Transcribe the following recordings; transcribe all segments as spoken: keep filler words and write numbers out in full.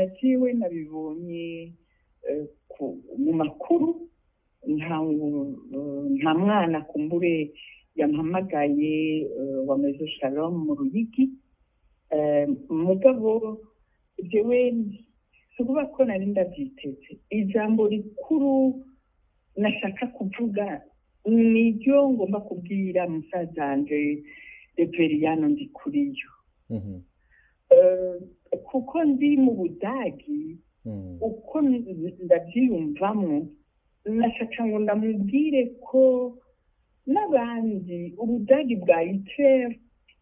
nagiwe nabibonye mu makuru nta mwana kumbure yampamagaye wa Maison Shalom mu Ruyigi mugabo jewe sukuba ko nari ndavyiteze ijambo rikuru nashaka kuvuga niryo ngomba kubwira musazanje Reveriyano Ndikuriyo kuko ndi mu Budagi uko ndavyiyumvamwo nashaka ngo ndamubwire ko n'abandi Ubudagi bwa Hitler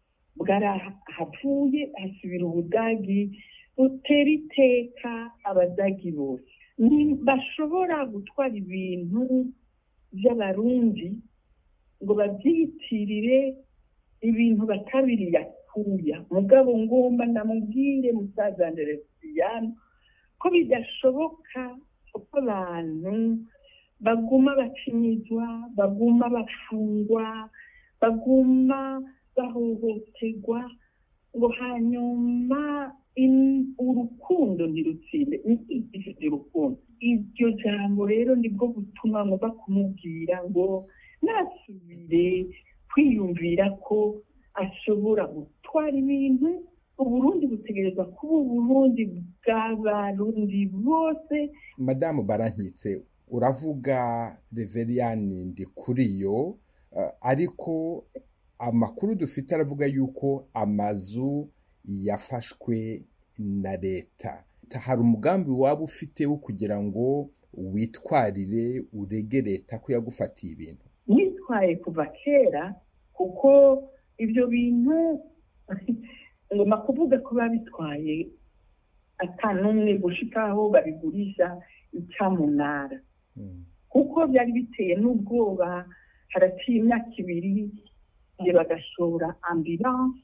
bwarahavuye hasubira Ubudagi butera iteka abadagi bose bashobora gutwara ibintu by'abarundi ngo babyitirire ibintu batabiriye akuya mugabo ngomba ndamubwire musaza Reveriyano ko bidashoboka ko abantu baguma bacinyizwa baguma bafungwa baguma bahohoterwa ngo hanyuma urukundo ntirutsinde ntirutsinde urukundo iryo jambo rero nibwo butuma ngomba kumubwira ngo nasubire kwiyumvira ko ashobora gutwara ibintu Uburundi butegerezwa kuba Uburundi bw'abarundi bose. Madamu Barankitse uravuga Reveriyani Ndikuriyo uh, ariko amakuru dufite aravuga yuko amazu yafashwe na leta. Hari umugambi waba ufite wo kugira ngo witwarire urege leta ko yagufatiye ibintu? Nitwaye kuva kera kuko ibyo bintu ngoma kuvuga ko babitwaye atanumwe gushikaho babigurisha icyamunara mm. kuko byari biteye n'ubwoba haraciye imyaka ibiri bagashora ambulance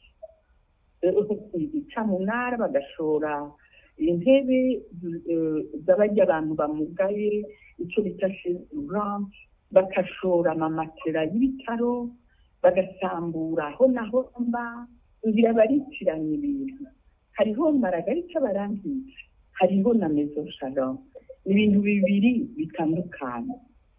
icyamunara bagashora intebe z'abajya abantu bamugaye icyo bita chirurgien bakashora amamatera y'ibitaro bagasambura aho naho mba ngira baritiranye ibintu hariho Margarita Barankitse hariho na Maison Shalom ibintu bibiri bitandukanye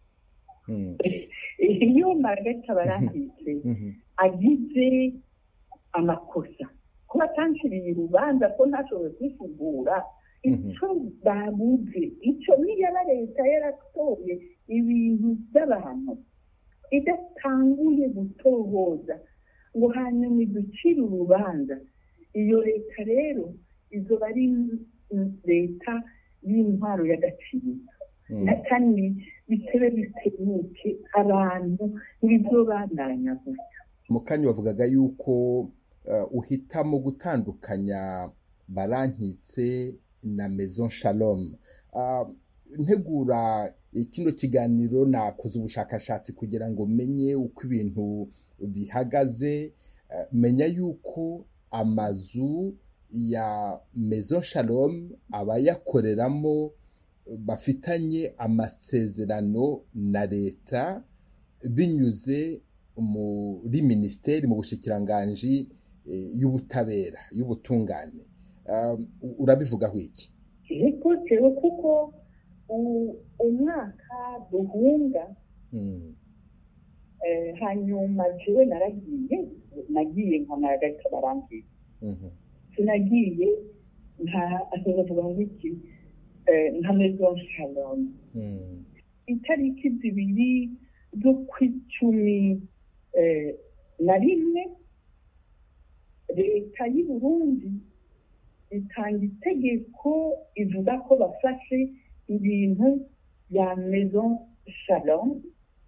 iyo Margarita Barankitse agize amakosa kuba atanshiriye urubanza ko ntashoboye kwifugura icyo babuze icyo niba leta yaratoye ibintu by'abantu idatanguye gutohoza ngo hanyuma iducire urubanza iyo leta rero izoba ari leta y'intwaro y'agaciro kandi bitebe bitemuke abantu ntibizobandanya gutya. Mukanyi wavugaga yuko uh, uhitamo gutandukanya Barankitse na Maison Shalom. Uh, ntegura kino kiganiro nakoze ubushakashatsi kugira ngo menye uko ibintu bihagaze, uh, menya yuko amazu ya Maison Shalom abayakoreramo bafitanye amasezerano na leta binyuze muri ministeri mu bushikiranganji e, y'ubutabera y'ubutungane. Uh, urabivugaho iki? Eko cyo kuko umwaka duhunga mm. eh, hanyuma jewe naragiye nagiye nka Margarita Barankitse mhm sinagiye nta azovuga ngo iki eh, nka Maison Shalom mm. itariki zibiri zo kwicumi eh, na rimwe leta y'u Burundi itanga itegeko ivuga ko bafashe ibintu ya Maison Shalom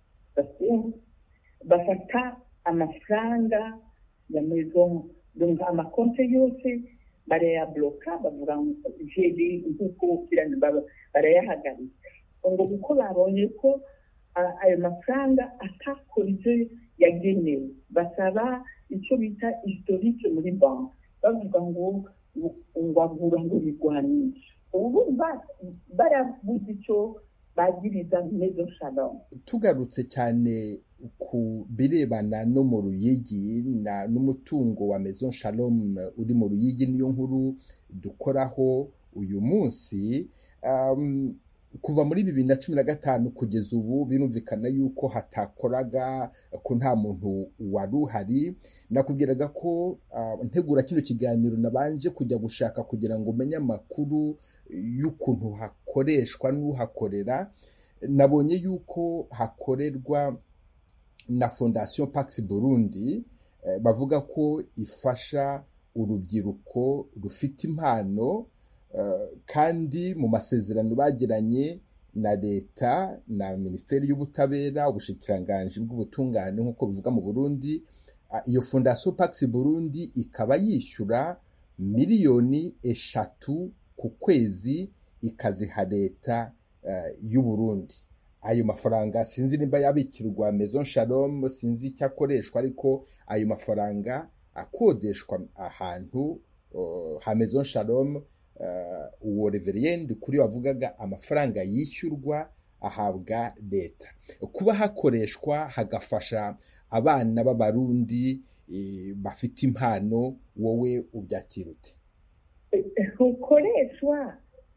bafata amafaranga ya Maison donc amakonte yose barayabloka bavuga ngo jedi nkuko kirani barayahagarika ngo uko babonye ko ayo mafaranga atakorije yagenewe basaba icyo bita historique muri banki bavuga ngo ngwagura ngo bigwanisha ubu barabuze icyo bagiriza Maison Shalom. Tugarutse cyane ku birebana no mu Ruyigi na n'umutungo wa Maison Shalom uri mu Ruyigi niyo nkuru dukoraho uyu munsi. um, kuva muri bibiri na cumi na gatanu kugeza ubu birumvikana yuko hatakoraga ko nta muntu wari uhari. Nakubwiraga ko uh, ntegura kino kiganiro nabanje kujya gushaka kugira ngo umenye amakuru y'ukuntu hakoreshwa n'uhakorera. Nabonye yuko hakorerwa na Fondation Pax Burundi, eh, bavuga ko ifasha urubyiruko rufite impano, Uh, kandi mu masezerano bagiranye na leta na Minisiteri y'Ubutabera, Ubushikiranganji bw'Ubutungane nk'uko bivuga mu Burundi, uh, iyo Fondation Pax Burundi ikaba yishyura miliyoni eshatu ku kwezi ikaziha leta uh, y'u Burundi. Ayo mafaranga sinzi nimba yabikirwa Maison Shalom, sinzi icyo akoreshwa, ariko ayo mafaranga akodeshwa ahantu uh, ha Maison Shalom. Uh, uwo reverend kuri wavugaga amafaranga yishyurwa ahabwa leta. Kuba hakoreshwa hagafasha abana b'Abarundi e, bafite impano, wowe ubyakira ute? Ukoreshwa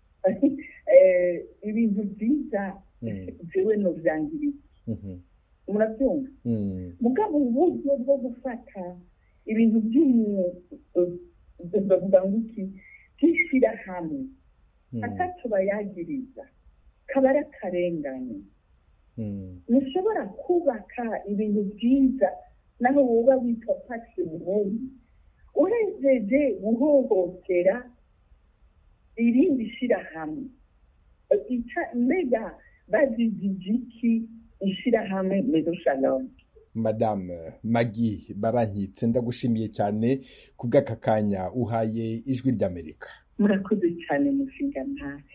ibintu byiza jewe no byangiriza. Murabyumva? Mugabo uburyo bwo gufata ibintu by'umuntu bavuga ngo iki kishira hamwe atatu bayagiriza kabara karenganye. Ntushobora kubaka ibintu byiza naho woba witwa Pax Burundi urejeje guhohotera irindi shira hamwe. Mbega bazijijiki ishira hamwe Maison Shalom. Madame Maggie Barankitse, ndagushimiye cyane kubw'aka kanya uhaye Ijwi ry'Amerika. Murakoze cyane mushinga ntahe.